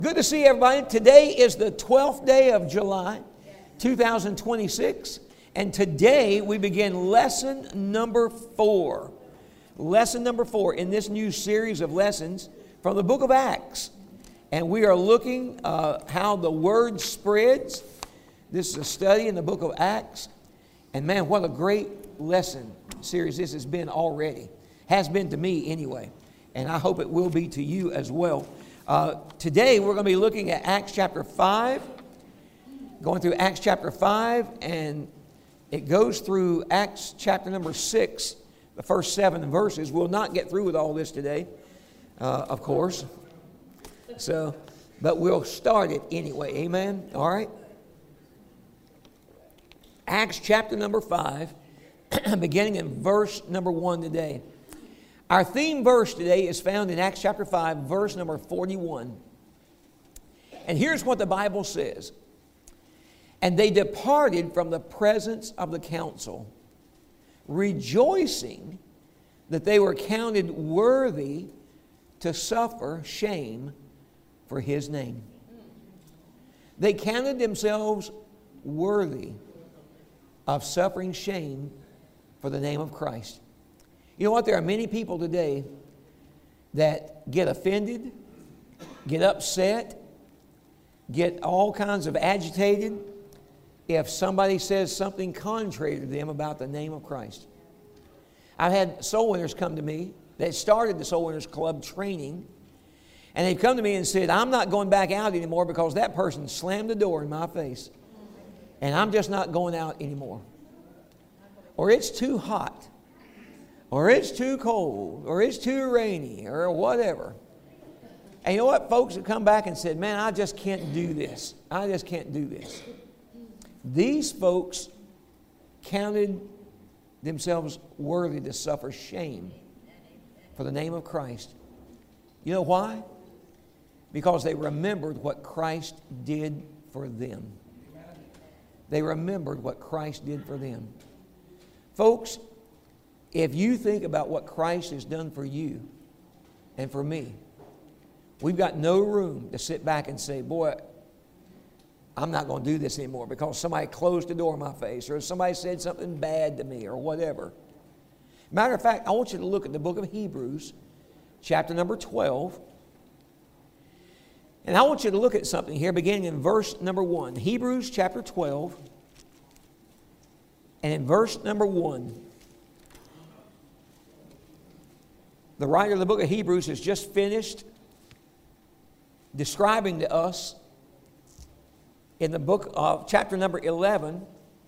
Good to see everybody. Today is the 12th day of July, 2026. And today we begin lesson number 4. Lesson number 4 in this new series of lessons from the book of Acts. And we are looking how the word spreads. This is a study in the book of Acts. And man, what a great lesson series this has been already. Has been to me anyway. And I hope it will be to you as well. Today we're going to be looking at Acts chapter 5. Going through Acts chapter 5, and it goes through Acts chapter number 6, the first 7 verses. We'll not get through with all this today, of course. But we'll start it anyway. Amen? All right? Acts chapter number 5, beginning in verse number 1 today. Our theme verse today is found in Acts chapter 5, verse number 41. And here's what the Bible says. And they departed from the presence of the council, rejoicing that they were counted worthy to suffer shame for His name. They counted themselves worthy of suffering shame for the name of Christ. You know what? There are many people today that get offended, get upset, get all kinds of agitated if somebody says something contrary to them about the name of Christ. I've had soul winners come to me that started the Soul Winners Club training, and they've come to me and said, I'm not going back out anymore because that person slammed the door in my face, and I'm just not going out anymore. Or it's too hot. Or it's too cold, or it's too rainy, or whatever. And you know what? Folks have come back and said, man, I just can't do this. I just can't do this. These folks counted themselves worthy to suffer shame for the name of Christ. You know why? Because they remembered what Christ did for them. They remembered what Christ did for them. Folks, if you think about what Christ has done for you and for me, we've got no room to sit back and say, boy, I'm not going to do this anymore because somebody closed the door in my face or somebody said something bad to me or whatever. Matter of fact, I want you to look at the book of Hebrews, chapter number 12. And I want you to look at something here beginning in verse number 1. Hebrews chapter 12 and in verse number 1. The writer of the book of Hebrews has just finished describing to us in the book of chapter number 11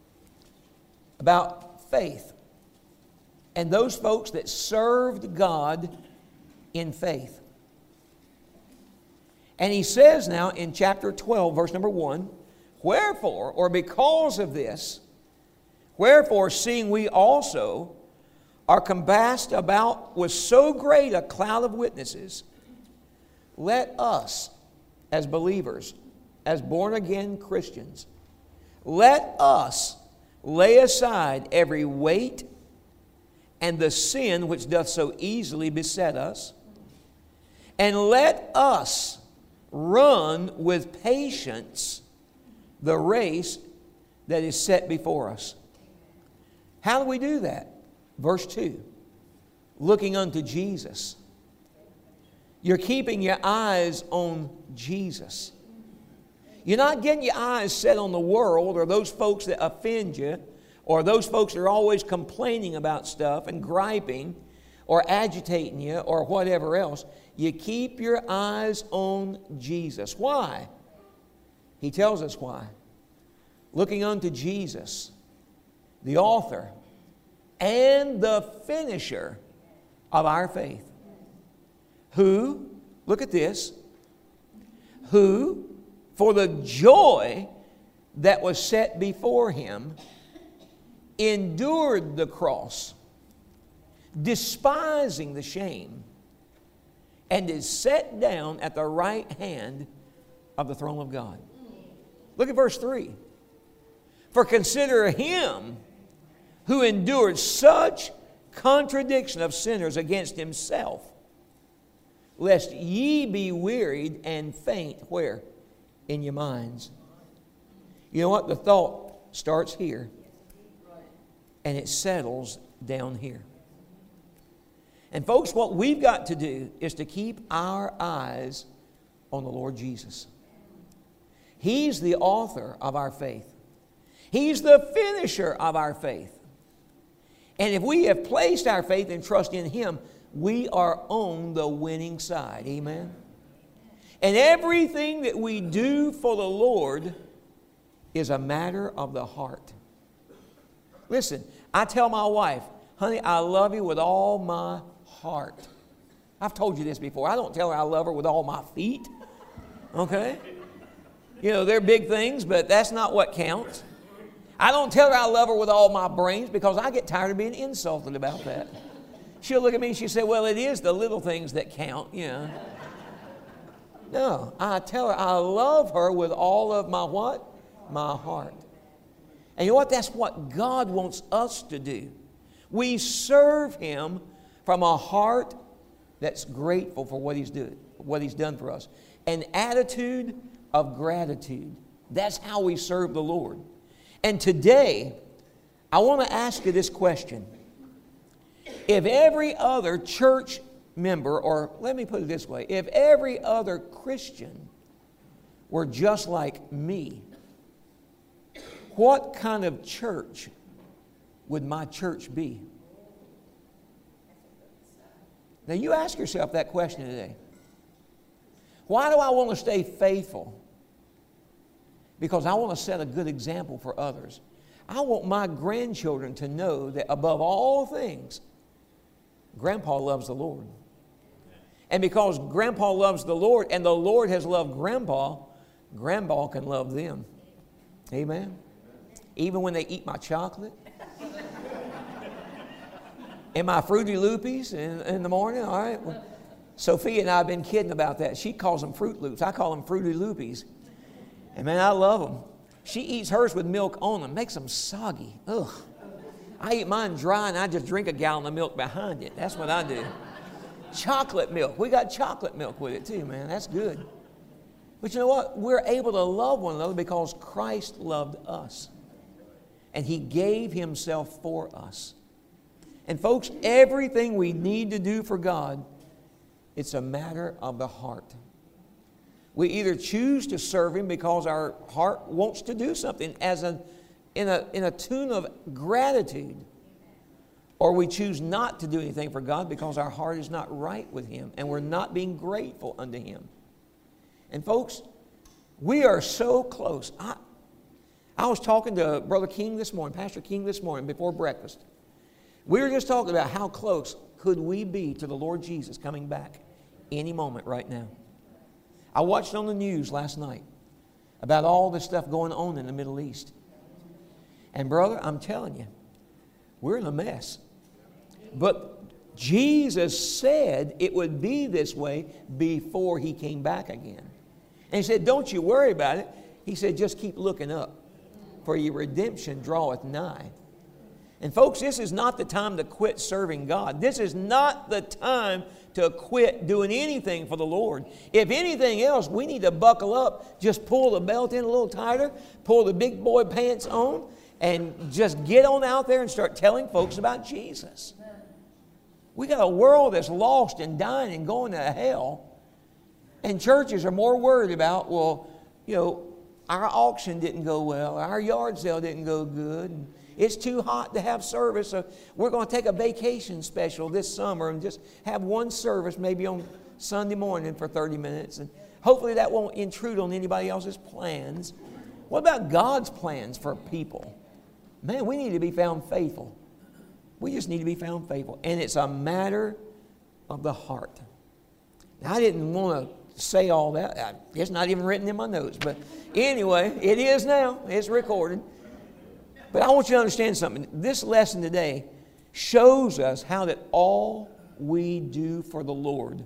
about faith and those folks that served God in faith. And he says now in chapter 12, verse number 1, wherefore, or because of this, wherefore, seeing we also are compassed about with so great a cloud of witnesses, let us, as believers, as born-again Christians, let us lay aside every weight and the sin which doth so easily beset us, and let us run with patience the race that is set before us. How do we do that? Verse 2, looking unto Jesus. You're keeping your eyes on Jesus. You're not getting your eyes set on the world or those folks that offend you or those folks that are always complaining about stuff and griping or agitating you or whatever else. You keep your eyes on Jesus. Why? He tells us why. Looking unto Jesus, the author and the finisher of our faith. Who, look at this, who for the joy that was set before Him endured the cross, despising the shame, and is set down at the right hand of the throne of God. Look at verse 3. For consider Him who endured such contradiction of sinners against Himself, lest ye be wearied and faint. Where? In your minds. You know what? The thought starts here, and it settles down here. And folks, what we've got to do is to keep our eyes on the Lord Jesus. He's the author of our faith. He's the finisher of our faith. And if we have placed our faith and trust in Him, we are on the winning side. Amen? And everything that we do for the Lord is a matter of the heart. Listen, I tell my wife, honey, I love you with all my heart. I've told you this before. I don't tell her I love her with all my feet. Okay? You know, they're big things, but that's not what counts. I don't tell her I love her with all my brains because I get tired of being insulted about that. She'll look at me and she'll say, well, it is the little things that count, you know. No, I tell her I love her with all of my what? My heart. And you know what? That's what God wants us to do. We serve Him from a heart that's grateful for what He's done for us. An attitude of gratitude. That's how we serve the Lord. And today, I want to ask you this question. If every other church member, or let me put it this way, if every other Christian were just like me, what kind of church would my church be? Now you ask yourself that question today. Why do I want to stay faithful? Because I want to set a good example for others. I want my grandchildren to know that above all things, Grandpa loves the Lord. And because Grandpa loves the Lord and the Lord has loved Grandpa, Grandpa can love them. Amen? Even when they eat my chocolate and my Fruity Loopies in the morning, all right? Well, Sophia and I have been kidding about that. She calls them Fruit Loops. I call them Fruity Loopies. And man, I love them. She eats hers with milk on them. Makes them soggy. Ugh. I eat mine dry and I just drink a gallon of milk behind it. That's what I do. Chocolate milk. We got chocolate milk with it too, man. That's good. But you know what? We're able to love one another because Christ loved us. And He gave Himself for us. And folks, everything we need to do for God, it's a matter of the heart. We either choose to serve Him because our heart wants to do something in a tune of gratitude, or we choose not to do anything for God because our heart is not right with Him and we're not being grateful unto Him. And folks, we are so close. I was talking to Brother King this morning, Pastor King this morning before breakfast. We were just talking about how close could we be to the Lord Jesus coming back any moment right now. I watched on the news last night about all this stuff going on in the Middle East. And brother, I'm telling you, we're in a mess. But Jesus said it would be this way before He came back again. And He said, don't you worry about it. He said, just keep looking up, for your redemption draweth nigh. And folks, this is not the time to quit serving God. This is not the time to quit doing anything for the Lord. If anything else, we need to buckle up, just pull the belt in a little tighter, pull the big boy pants on, and just get on out there and start telling folks about Jesus. We got a world that's lost and dying and going to hell. And churches are more worried about, well, you know, our auction didn't go well, our yard sale didn't go good, and it's too hot to have service, so we're going to take a vacation special this summer and just have one service maybe on Sunday morning for 30 minutes. And hopefully that won't intrude on anybody else's plans. What about God's plans for people? Man, we need to be found faithful. We just need to be found faithful. And it's a matter of the heart. Now, I didn't want to say all that. It's not even written in my notes. But anyway, it is now. It's recorded. But I want you to understand something. This lesson today shows us how that all we do for the Lord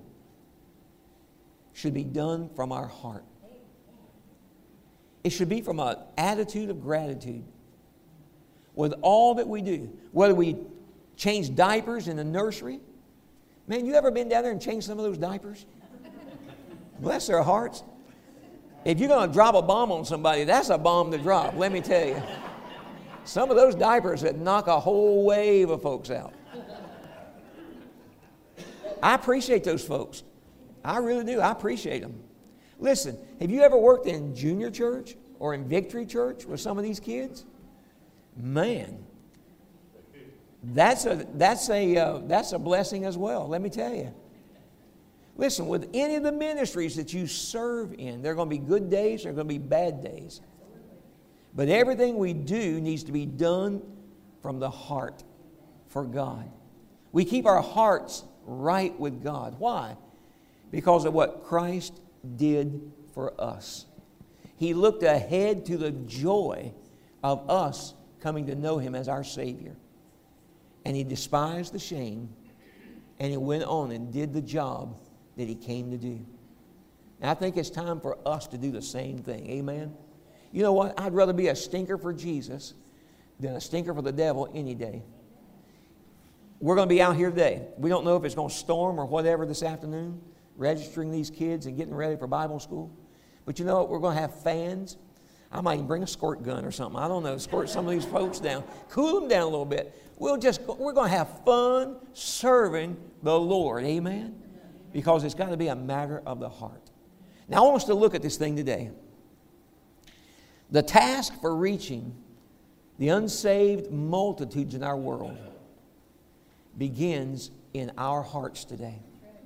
should be done from our heart. It should be from an attitude of gratitude. With all that we do, whether we change diapers in the nursery. Man, you ever been down there and changed some of those diapers? Bless their hearts. If you're going to drop a bomb on somebody, that's a bomb to drop, let me tell you. Some of those diapers that knock a whole wave of folks out. I appreciate those folks. I really do. I appreciate them. Listen, have you ever worked in junior church or in Victory Church with some of these kids? Man, that's a blessing as well, let me tell you. Listen, with any of the ministries that you serve in, there are going to be good days, there are going to be bad days. But everything we do needs to be done from the heart for God. We keep our hearts right with God. Why? Because of what Christ did for us. He looked ahead to the joy of us coming to know Him as our Savior. And He despised the shame, and He went on and did the job that He came to do. And I think it's time for us to do the same thing. Amen? You know what? I'd rather be a stinker for Jesus than a stinker for the devil any day. We're going to be out here today. We don't know if it's going to storm or whatever this afternoon, registering these kids and getting ready for Bible school. But you know what? We're going to have fans. I might even bring a squirt gun or something. I don't know. Squirt some of these folks down. Cool them down a little bit. We're going to have fun serving the Lord. Amen? Because it's got to be a matter of the heart. Now, I want us to look at this thing today. The task for reaching the unsaved multitudes in our world begins in our hearts today.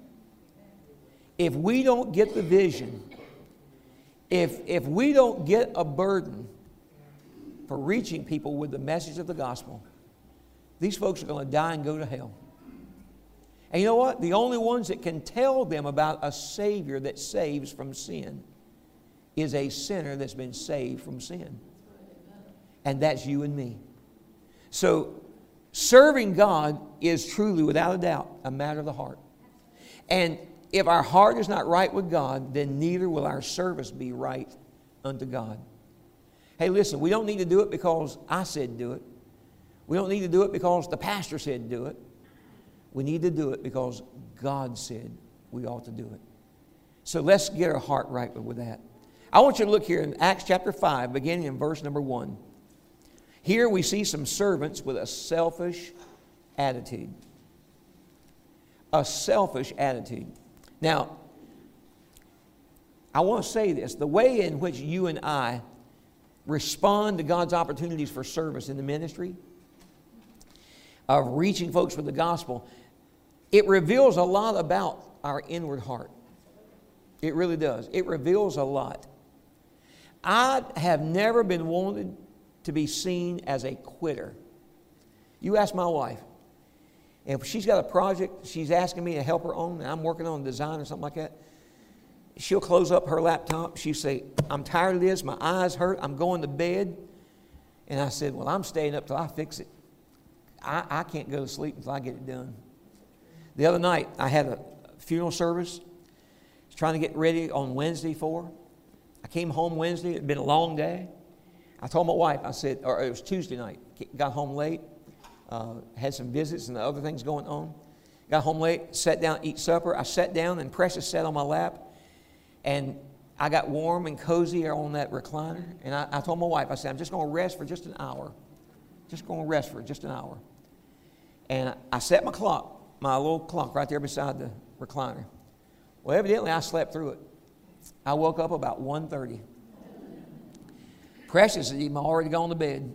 If we don't get the vision, if we don't get a burden for reaching people with the message of the gospel, these folks are going to die and go to hell. And you know what? The only ones that can tell them about a Savior that saves from sin is a sinner that's been saved from sin. And that's you and me. So, serving God is truly, without a doubt, a matter of the heart. And if our heart is not right with God, then neither will our service be right unto God. Hey, listen, we don't need to do it because I said do it. We don't need to do it because the pastor said do it. We need to do it because God said we ought to do it. So let's get our heart right with that. I want you to look here in Acts chapter 5, beginning in verse number 1. Here we see some servants with a selfish attitude. A selfish attitude. Now, I want to say this. The way in which you and I respond to God's opportunities for service in the ministry, of reaching folks with the gospel, it reveals a lot about our inward heart. It really does. It reveals a lot. I have never been wanted to be seen as a quitter. You ask my wife. If she's got a project she's asking me to help her on, and I'm working on a design or something like that, she'll close up her laptop. She'll say, I'm tired of this. My eyes hurt. I'm going to bed. And I said, well, I'm staying up till I fix it. I can't go to sleep until I get it done. The other night, I had a funeral service. I was trying to get ready on Wednesday for. I came home Wednesday. It had been a long day. I told my wife, I said, or it was Tuesday night. Got home late. Had some visits and other things going on. Got home late, sat down, eat supper. I sat down and Precious sat on my lap. And I got warm and cozy on that recliner. And I told my wife, I said, I'm just going to rest for just an hour. Just going to rest for just an hour. And I set my clock, my little clock right there beside the recliner. Well, evidently I slept through it. I woke up about 1:30. Precious had even already gone to bed.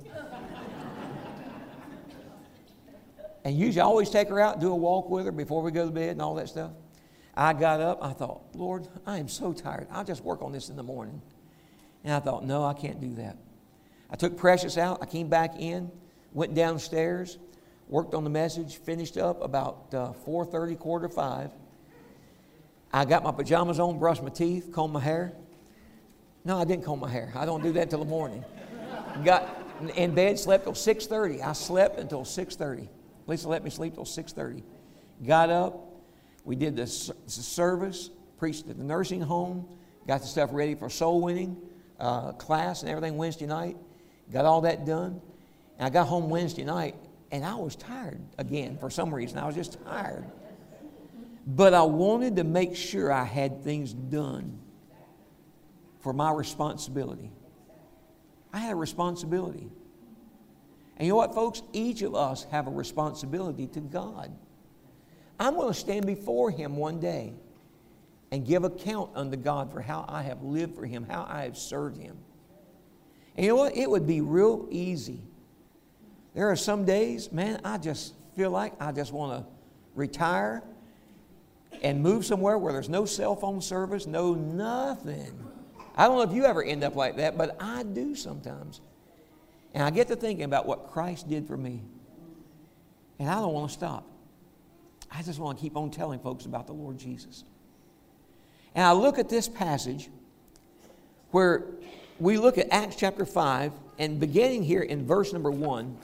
And usually I always take her out and do a walk with her before we go to bed and all that stuff. I got up. I thought, Lord, I am so tired. I'll just work on this in the morning. And I thought, no, I can't do that. I took Precious out. I came back in, went downstairs, worked on the message, finished up about 4:30, 4:45. I got my pajamas on, brushed my teeth, combed my hair. No, I didn't comb my hair. I don't do that until the morning. Got in bed, slept till 6:30. I slept until 6:30. Lisa let me sleep till 6:30. Got up. We did the service, preached at the nursing home, got the stuff ready for soul winning class and everything Wednesday night. Got all that done. And I got home Wednesday night, and I was tired again for some reason. I was just tired. But I wanted to make sure I had things done for my responsibility. I had a responsibility. And you know what, folks? Each of us have a responsibility to God. I'm going to stand before Him one day and give account unto God for how I have lived for Him, how I have served Him. And you know what? It would be real easy. There are some days, man, I just feel like I just want to retire and move somewhere where there's no cell phone service, no nothing. I don't know if you ever end up like that, but I do sometimes. And I get to thinking about what Christ did for me. And I don't want to stop. I just want to keep on telling folks about the Lord Jesus. And I look at this passage where we look at Acts chapter 5, and beginning here in verse number 1,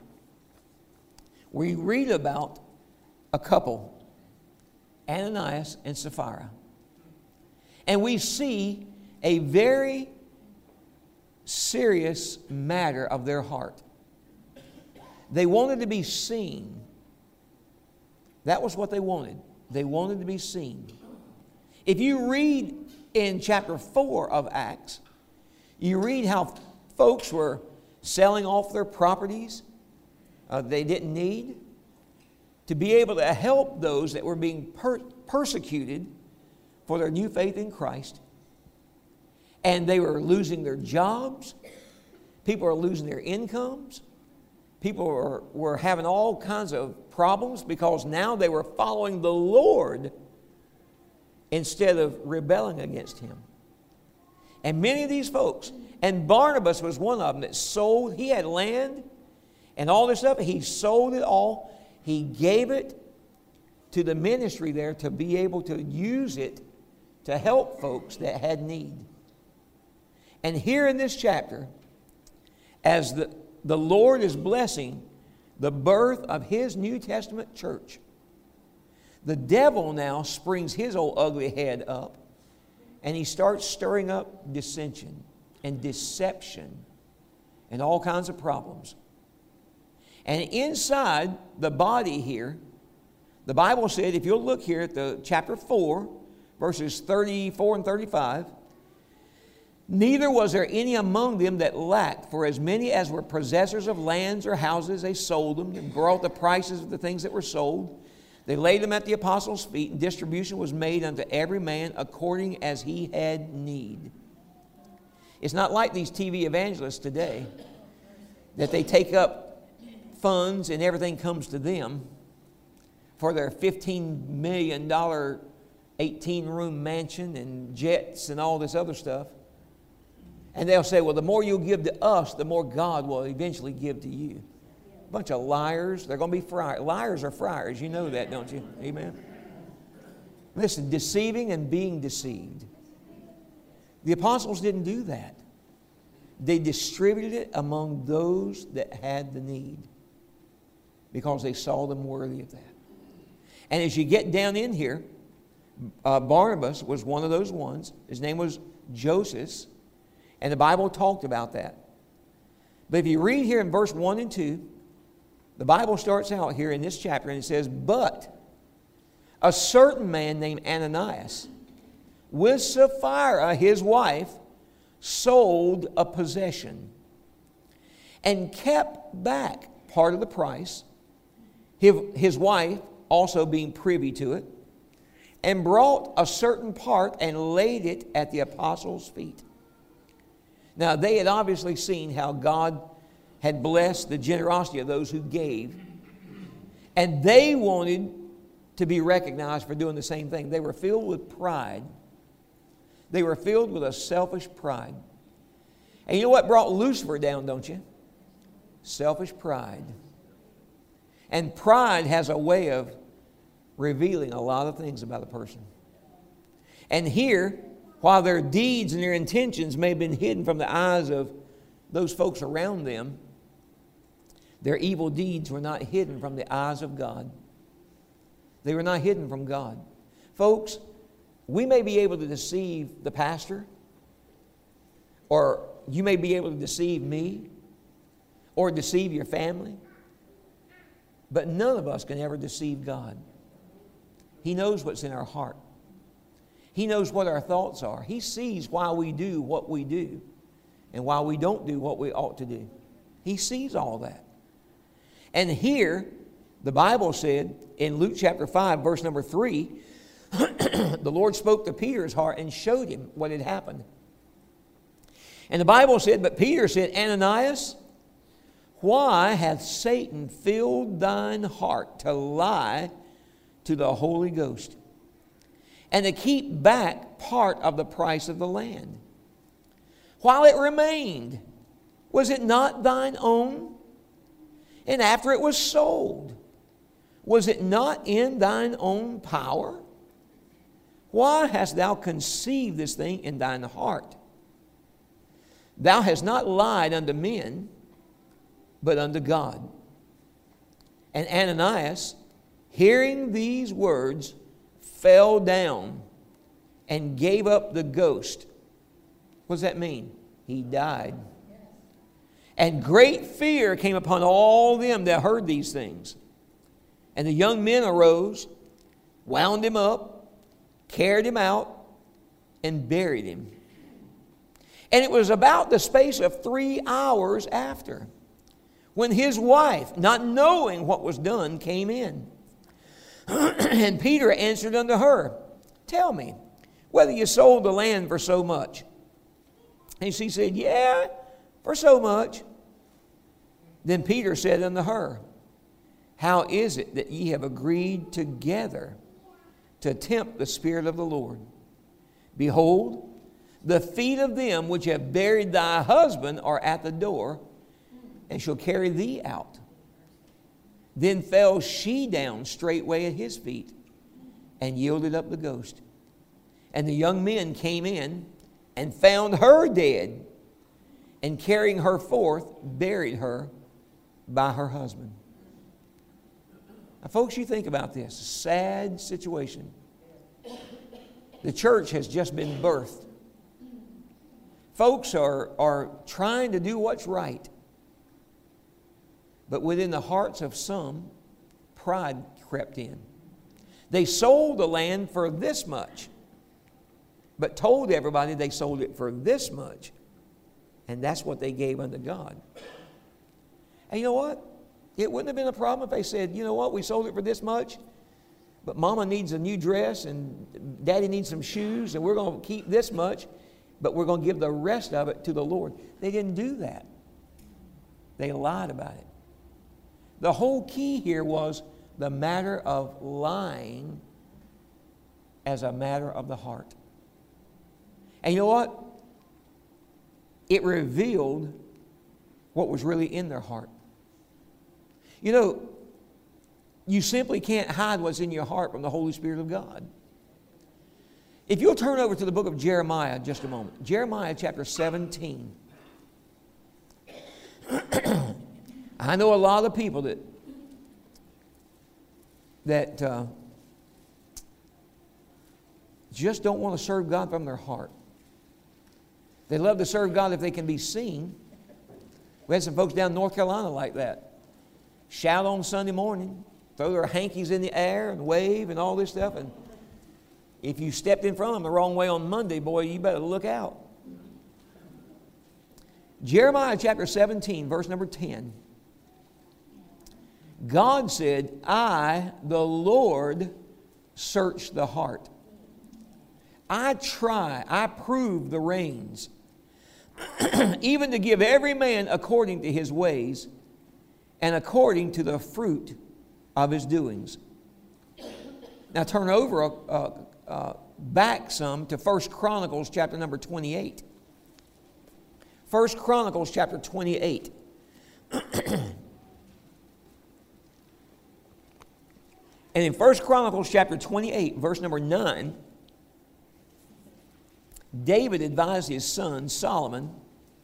we read about a couple, Ananias and Sapphira. And we see a very serious matter of their heart. They wanted to be seen. That was what they wanted. They wanted to be seen. If you read in chapter 4 of Acts, you read how folks were selling off their properties they didn't need to be able to help those that were being persecuted for their new faith in Christ. And they were losing their jobs. People were losing their incomes. People were having all kinds of problems because now they were following the Lord instead of rebelling against Him. And many of these folks, and Barnabas was one of them that sold, he had land and all this stuff. He sold it all. He gave it to the ministry there to be able to use it to help folks that had need. And here in this chapter, as the Lord is blessing the birth of His New Testament church, the devil now springs his old ugly head up and he starts stirring up dissension and deception and all kinds of problems. And inside the body here, the Bible said, if you'll look here at the chapter 4, verses 34 and 35, neither was there any among them that lacked, for as many as were possessors of lands or houses, they sold them and brought the prices of the things that were sold. They laid them at the apostles' feet, and distribution was made unto every man according as he had need. It's not like these TV evangelists today that they take up funds and everything comes to them for their $15 million 18-room mansion and jets and all this other stuff. And they'll say, well, the more you'll give to us, the more God will eventually give to you. A bunch of liars. They're going to be friars. Liars are friars. You know that, don't you? Amen. Listen, deceiving and being deceived. The apostles didn't do that. They distributed it among those that had the need because they saw them worthy of that. And as you get down in here, Barnabas was one of those ones. His name was Joseph. And the Bible talked about that. But if you read here in verse 1 and 2, the Bible starts out here in this chapter and it says, but a certain man named Ananias, with Sapphira, his wife, sold a possession and kept back part of the price, his wife also being privy to it, and brought a certain part and laid it at the apostles' feet. Now, they had obviously seen how God had blessed the generosity of those who gave, and they wanted to be recognized for doing the same thing. They were filled with pride. They were filled with a selfish pride. And you know what brought Lucifer down, don't you? Selfish pride. And pride has a way of revealing a lot of things about a person. And here, while their deeds and their intentions may have been hidden from the eyes of those folks around them, their evil deeds were not hidden from the eyes of God. They were not hidden from God. Folks, we may be able to deceive the pastor, or you may be able to deceive me, or deceive your family, but none of us can ever deceive God. He knows what's in our heart. He knows what our thoughts are. He sees why we do what we do and why we don't do what we ought to do. He sees all that. And here, the Bible said in Luke chapter 5, verse number 3, the Lord spoke to Peter's heart and showed him what had happened. And the Bible said, but Peter said, Ananias, why hath Satan filled thine heart to lie to the Holy Ghost and to keep back part of the price of the land? While it remained, was it not thine own? And after it was sold, was it not in thine own power? Why hast thou conceived this thing in thine heart? Thou hast not lied unto men, but unto God. And Ananias, hearing these words, fell down and gave up the ghost. What does that mean? He died. And great fear came upon all them that heard these things. And the young men arose, wound him up, carried him out, and buried him. And it was about the space of 3 hours after, when his wife, not knowing what was done, came in. And Peter answered unto her, tell me, whether you sold the land for so much. And she said, yeah, for so much. Then Peter said unto her, how is it that ye have agreed together to tempt the Spirit of the Lord? Behold, the feet of them which have buried thy husband are at the door, and shall carry thee out. Then fell she down straightway at his feet, and yielded up the ghost. And the young men came in, and found her dead, and carrying her forth, buried her by her husband. Now, folks, you think about this. Sad situation. The church has just been birthed. Folks are trying to do what's right. But within the hearts of some, pride crept in. They sold the land for this much, but told everybody they sold it for this much. And that's what they gave unto God. And you know what? It wouldn't have been a problem if they said, you know what, we sold it for this much, but Mama needs a new dress and Daddy needs some shoes, and we're going to keep this much, but we're going to give the rest of it to the Lord. They didn't do that. They lied about it. The whole key here was the matter of lying as a matter of the heart. And you know what? It revealed what was really in their heart. You know, you simply can't hide what's in your heart from the Holy Spirit of God. If you'll turn over to the book of Jeremiah just a moment. Jeremiah chapter 17. I know a lot of people that just don't want to serve God from their heart. They love to serve God if they can be seen. We had some folks down in North Carolina like that. Shout on Sunday morning, throw their hankies in the air and wave and all this stuff. And if you stepped in front of them the wrong way on Monday, boy, you better look out. Jeremiah chapter 17, verse number 10. God said, I, the Lord, search the heart. I prove the reins, even to give every man according to his ways and according to the fruit of his doings. Now turn over back some to 1 Chronicles chapter number 28. 1 Chronicles chapter 28. And in 1 Chronicles chapter 28, verse number 9, David advised his son Solomon,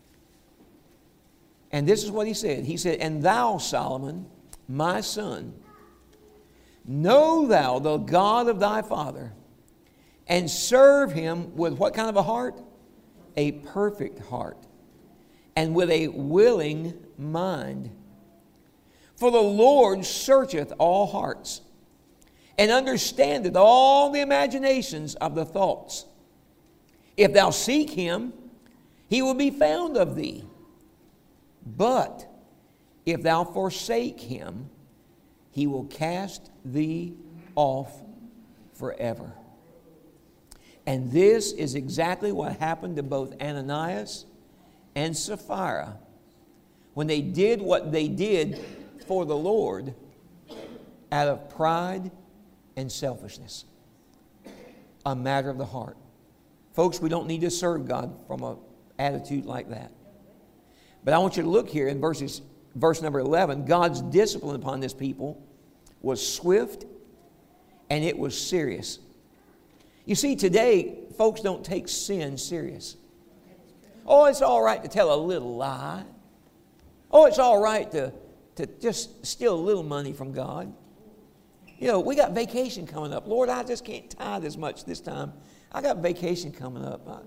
and this is what he said. He said, and thou, Solomon, my son, know thou the God of thy father, and serve him with what kind of a heart? A perfect heart, and with a willing mind. For the Lord searcheth all hearts, and understandeth all the imaginations of the thoughts. If thou seek him, he will be found of thee. But if thou forsake him, he will cast thee off forever. And this is exactly what happened to both Ananias and Sapphira when they did what they did for the Lord out of pride and selfishness. A matter of the heart. Folks, we don't need to serve God from an attitude like that. But I want you to look here in verse number 11. God's discipline upon this people was swift and it was serious. You see, today, folks don't take sin serious. Oh, it's all right to tell a little lie. Oh, it's all right to just steal a little money from God. You know, we got vacation coming up. Lord, I just can't tithe as much this time. I got vacation coming up.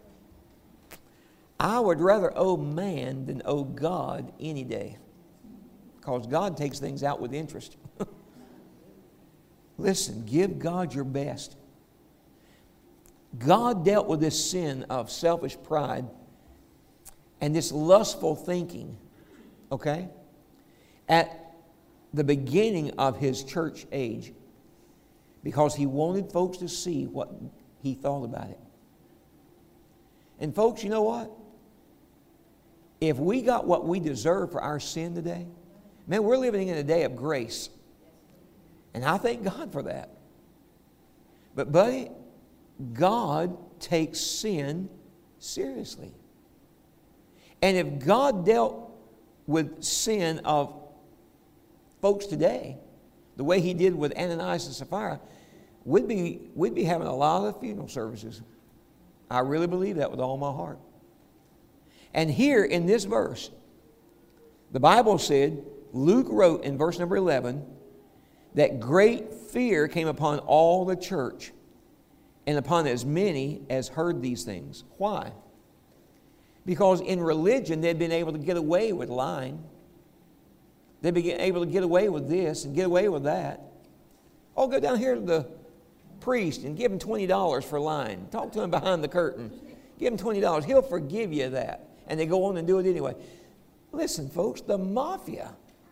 I would rather owe man than owe God any day, because God takes things out with interest. Listen, give God your best. God dealt with this sin of selfish pride and this lustful thinking, okay, at the beginning of his church age, because he wanted folks to see what he thought about it. And folks, you know what? If we got what we deserve for our sin today, man, we're living in a day of grace. And I thank God for that. But buddy, God takes sin seriously. And if God dealt with sin of folks today the way he did with Ananias and Sapphira, we'd be having a lot of funeral services. I really believe that with all my heart. And here in this verse, the Bible said, Luke wrote in verse number 11, that great fear came upon all the church and upon as many as heard these things. Why? Because in religion they'd been able to get away with lying. They'd be able to get away with this and get away with that. Oh, go down here to the priest and give him $20 for lying. Talk to him behind the curtain. Give him $20. He'll forgive you that. And they go on and do it anyway. Listen, folks, the mafia,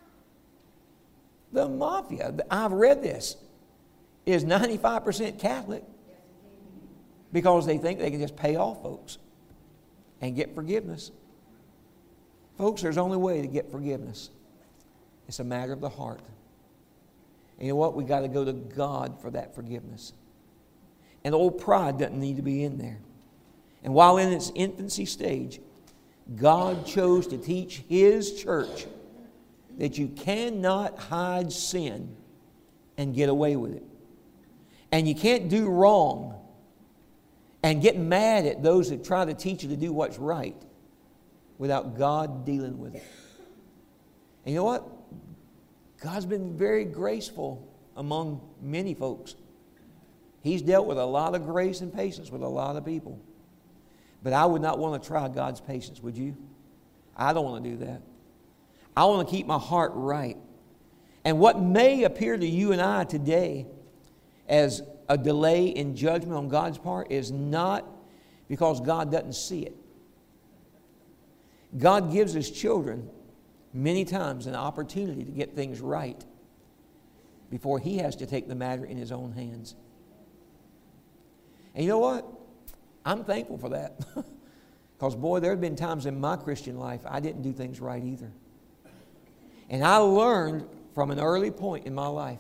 I've read this, is 95% Catholic because they think they can just pay off folks and get forgiveness. Folks, there's only way to get forgiveness. It's a matter of the heart. And you know what? We got to go to God for that forgiveness. And old pride doesn't need to be in there. And while in its infancy stage, God chose to teach His church that you cannot hide sin and get away with it. And you can't do wrong and get mad at those that try to teach you to do what's right without God dealing with it. And you know what? God's been very graceful among many folks. He's dealt with a lot of grace and patience with a lot of people. But I would not want to try God's patience, would you? I don't want to do that. I want to keep my heart right. And what may appear to you and I today as a delay in judgment on God's part is not because God doesn't see it. God gives His children many times an opportunity to get things right before He has to take the matter in His own hands. And you know what? I'm thankful for that. Because, boy, there have been times in my Christian life I didn't do things right either. And I learned from an early point in my life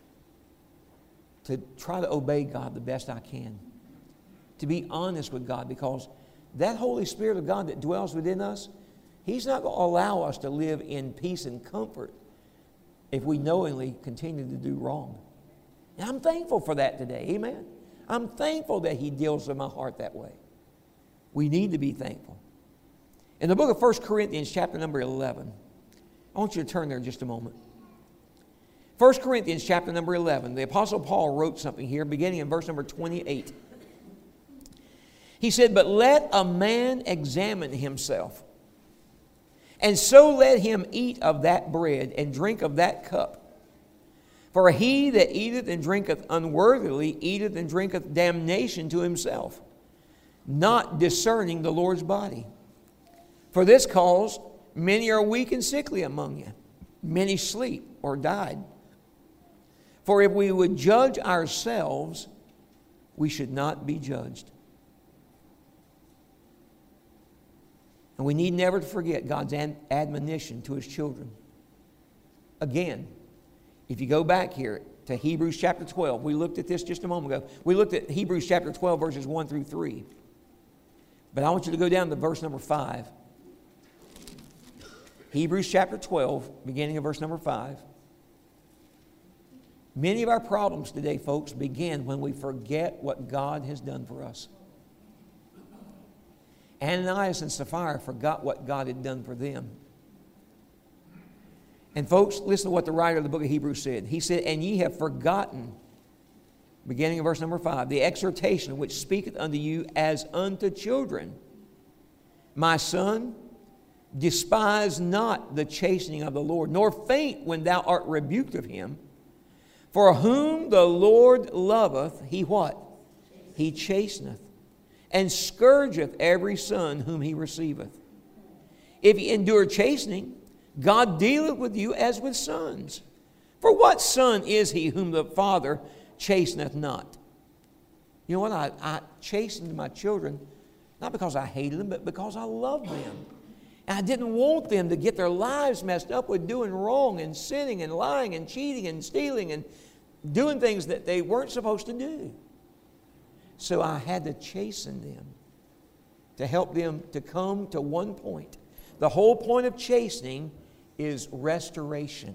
to try to obey God the best I can. To be honest with God, because that Holy Spirit of God that dwells within us, He's not going to allow us to live in peace and comfort if we knowingly continue to do wrong. And I'm thankful for that today. Amen? I'm thankful that He deals with my heart that way. We need to be thankful. In the book of 1 Corinthians chapter number 11, I want you to turn there just a moment. 1 Corinthians chapter number 11, the Apostle Paul wrote something here beginning in verse number 28. He said, "But let a man examine himself, and so let him eat of that bread and drink of that cup. For he that eateth and drinketh unworthily eateth and drinketh damnation to himself, not discerning the Lord's body. For this cause many are weak and sickly among you. Many sleep or died. For if we would judge ourselves, we should not be judged. And we need never to forget God's admonition to His children. Again, if you go back here to Hebrews chapter 12, we looked at this just a moment ago. We looked at Hebrews chapter 12, verses 1 through 3. But I want you to go down to verse number 5. Hebrews chapter 12, beginning of verse number 5. Many of our problems today, folks, begin when we forget what God has done for us. Ananias and Sapphira forgot what God had done for them. And folks, listen to what the writer of the book of Hebrews said. He said, and ye have forgotten, beginning of verse number 5, the exhortation which speaketh unto you as unto children. My son, despise not the chastening of the Lord, nor faint when thou art rebuked of Him. For whom the Lord loveth, He what? He chasteneth, and scourgeth every son whom He receiveth. If ye endure chastening, God dealeth with you as with sons. For what son is he whom the Father chasteneth not? You know what? I chastened my children, not because I hated them, but because I loved them. And I didn't want them to get their lives messed up with doing wrong and sinning and lying and cheating and stealing and doing things that they weren't supposed to do. So I had to chasten them to help them to come to one point. The whole point of chastening is restoration.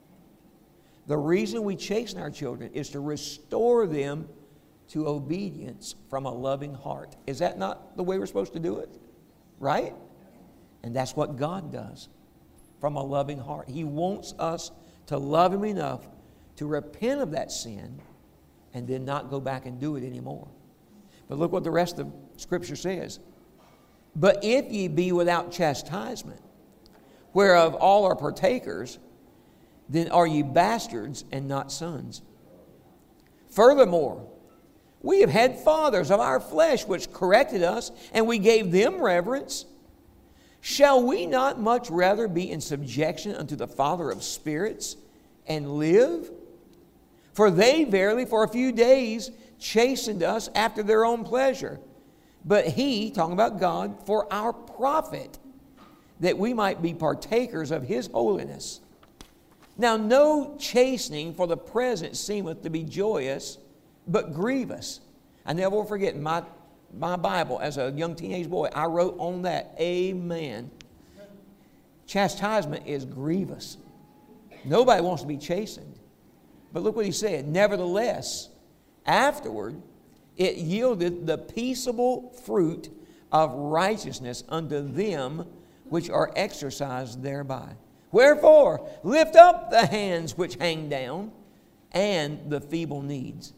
The reason we chasten our children is to restore them to obedience from a loving heart. Is that not the way we're supposed to do it? Right? And that's what God does from a loving heart. He wants us to love Him enough to repent of that sin and then not go back and do it anymore. But look what the rest of Scripture says. But if ye be without chastisement, whereof all are partakers, then are ye bastards and not sons. Furthermore, we have had fathers of our flesh which corrected us, and we gave them reverence. Shall we not much rather be in subjection unto the Father of spirits and live? For they verily for a few days chastened us after their own pleasure. But He, talking about God, for our profit, that we might be partakers of His holiness. Now no chastening for the present seemeth to be joyous, but grievous. I never will forget my Bible as a young teenage boy, I wrote on that, amen. Chastisement is grievous. Nobody wants to be chastened. But look what he said. Nevertheless, afterward, it yielded the peaceable fruit of righteousness unto them which are exercised thereby. Wherefore, lift up the hands which hang down and the feeble knees.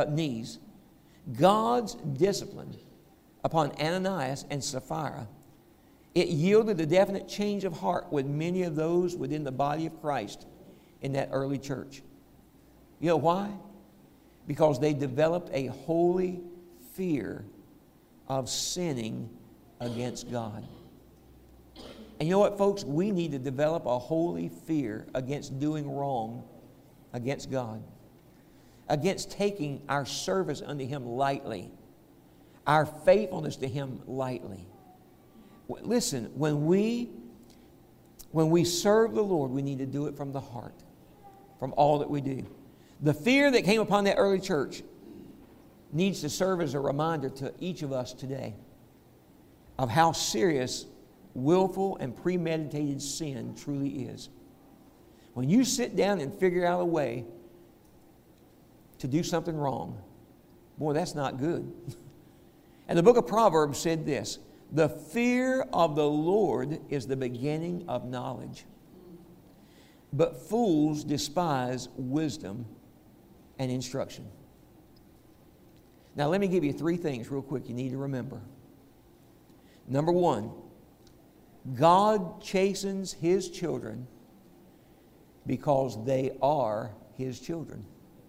God's discipline upon Ananias and Sapphira, it yielded a definite change of heart with many of those within the body of Christ in that early church. You know why? Because they developed a holy fear of sinning against God. And you know what, folks? We need to develop a holy fear against doing wrong against God, against taking our service unto Him lightly, our faithfulness to Him lightly. Listen, when we serve the Lord, we need to do it from the heart, from all that we do. The fear that came upon that early church needs to serve as a reminder to each of us today of how serious willful and premeditated sin truly is. When you sit down and figure out a way to do something wrong, boy, that's not good. And the book of Proverbs said this, the fear of the Lord is the beginning of knowledge, but fools despise wisdom and instruction. Now let me give you 3 things real quick you need to remember. Number 1, God chastens His children because they are His children.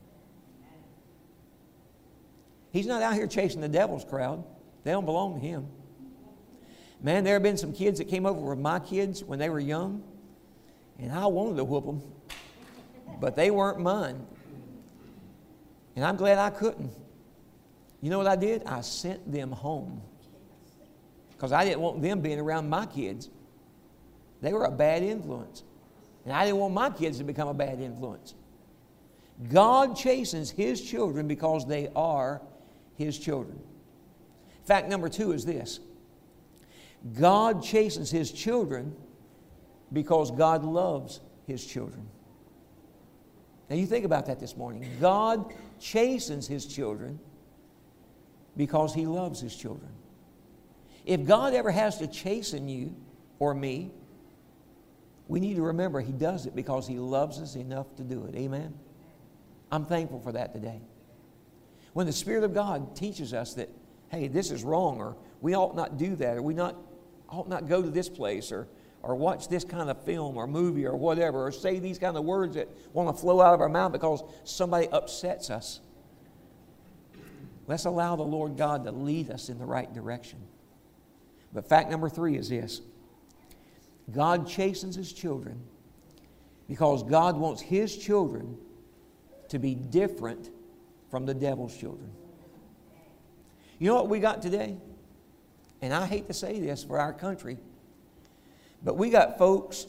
He's not out here chasing the devil's crowd. They don't belong to Him. Man, there have been some kids that came over with my kids when they were young, and I wanted to whoop them, but they weren't mine. And I'm glad I couldn't. You know what I did? I sent them home because I didn't want them being around my kids. They were a bad influence. And I didn't want my kids to become a bad influence. God chastens His children because they are His children. Fact number 2 is this. God chastens His children because God loves His children. Now you think about that this morning. God chastens His children because He loves His children. If God ever has to chasten you or me, we need to remember He does it because He loves us enough to do it. Amen? I'm thankful for that today. When the Spirit of God teaches us that, hey, this is wrong, or we ought not do that, or we ought not go to this place, or watch this kind of film or movie or whatever, or say these kind of words that want to flow out of our mouth because somebody upsets us. Let's allow the Lord God to lead us in the right direction. But fact number 3 is this. God chastens His children because God wants His children to be different from the devil's children. You know what we got today? And I hate to say this for our country, but we got folks,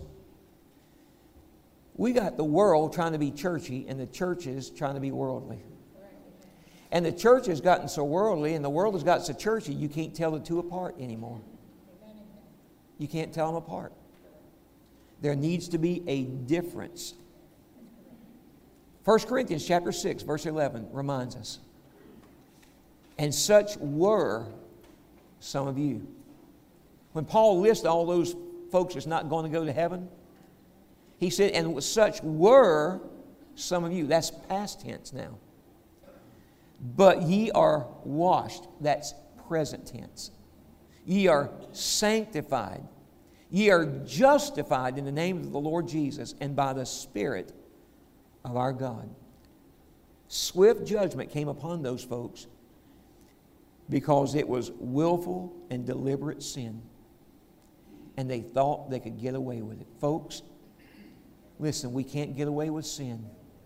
we got the world trying to be churchy and the churches trying to be worldly. And the church has gotten so worldly and the world has gotten so churchy, you can't tell the two apart anymore. You can't tell them apart. There needs to be a difference. 1 Corinthians chapter 6, verse 11 reminds us. And such were some of you. When Paul lists all those folks that's not going to go to heaven, he said, and such were some of you. That's past tense now. But ye are washed. That's present tense. Ye are sanctified. Ye are justified in the name of the Lord Jesus and by the Spirit of our God. Swift judgment came upon those folks because it was willful and deliberate sin. And they thought they could get away with it. Folks, listen, we can't get away with sin.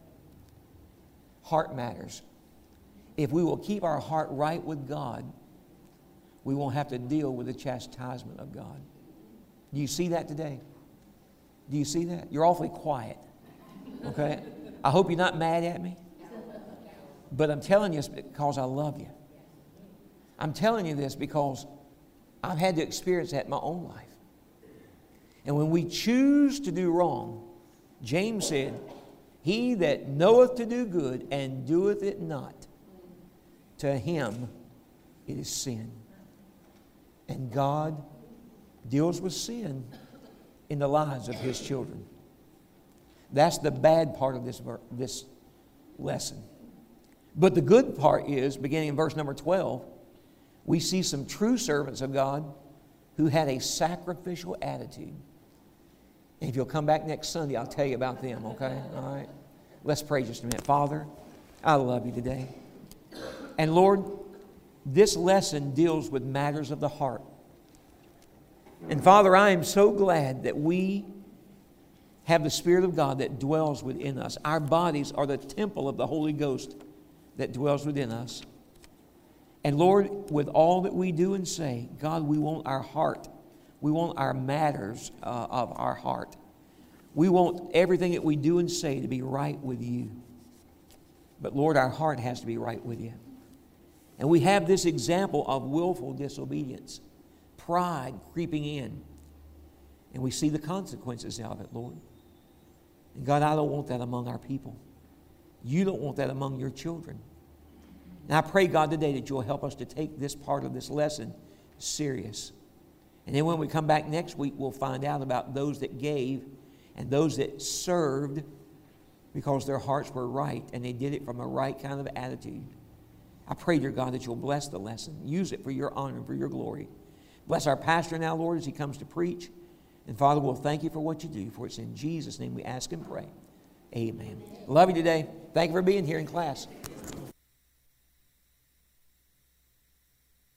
Heart matters. If we will keep our heart right with God, we won't have to deal with the chastisement of God. Do you see that today? Do you see that? You're awfully quiet. Okay? I hope you're not mad at me. But I'm telling you this because I love you. I'm telling you this because I've had to experience that in my own life. And when we choose to do wrong, James said, he that knoweth to do good and doeth it not, to him it is sin. And God deals with sin in the lives of His children. That's the bad part of this lesson. But the good part is, beginning in verse number 12, we see some true servants of God who had a sacrificial attitude. And if you'll come back next Sunday, I'll tell you about them, okay? All right? Let's pray just a minute. Father, I love you today. And Lord, this lesson deals with matters of the heart. And Father, I am so glad that we have the Spirit of God that dwells within us. Our bodies are the temple of the Holy Ghost that dwells within us. And Lord, with all that we do and say, God, we want our heart. We want our matters of our heart. We want everything that we do and say to be right with you. But Lord, our heart has to be right with you. And we have this example of willful disobedience, pride creeping in. And we see the consequences of it, Lord. And God, I don't want that among our people. You don't want that among your children. And I pray, God, today that you'll help us to take this part of this lesson serious. And then when we come back next week, we'll find out about those that gave and those that served because their hearts were right and they did it from a right kind of attitude. I pray, dear God, that you'll bless the lesson. Use it for your honor and for your glory. Bless our pastor now, Lord, as he comes to preach. And Father, we'll thank you for what you do. For it's in Jesus' name we ask and pray. Amen. Love you today. Thank you for being here in class.